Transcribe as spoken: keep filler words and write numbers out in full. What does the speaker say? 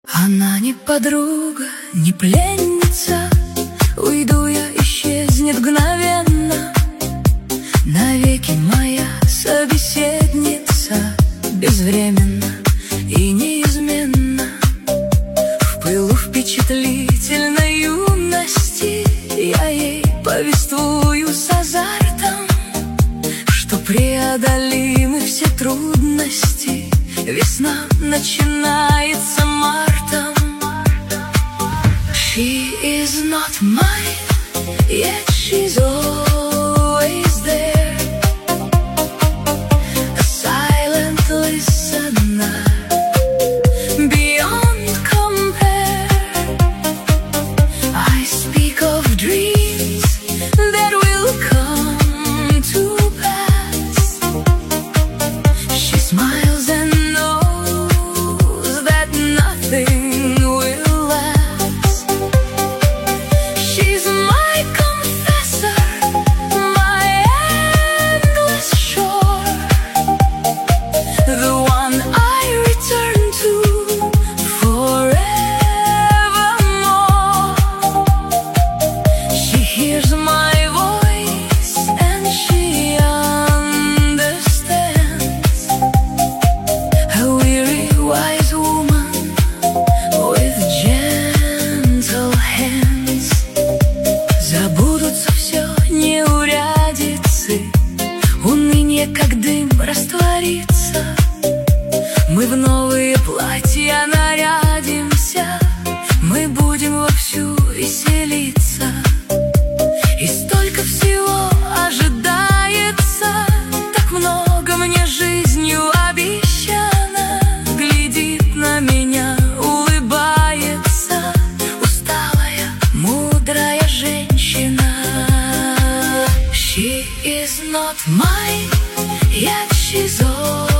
Она не подруга, не пленница, уйду я, исчезнет мгновенно. Навеки моя собеседница, безвременно и неизменно. В пылу впечатлительной юности я ей повествую с азартом, что преодолимы все трудности. Весна начинается мартом. She is not mine, yet she's always there. A silent listener, beyond compare. I speak of dreams that will come to pass. She smiles and knows that nothing will last. She's my confessor, my endless shore, the one I return to forevermore. She hears my voice and she understands, a weary wise woman with gentle hands. Забудутся все неурядицы, уныние как дым растворится. Мы в новые платья нарядимся, мы будем вовсю веселиться. И столько всего ожидается, так много мне жизнью обещано. Глядит на меня, улыбается усталая, мудрая женщина. She is not mine, yet she's all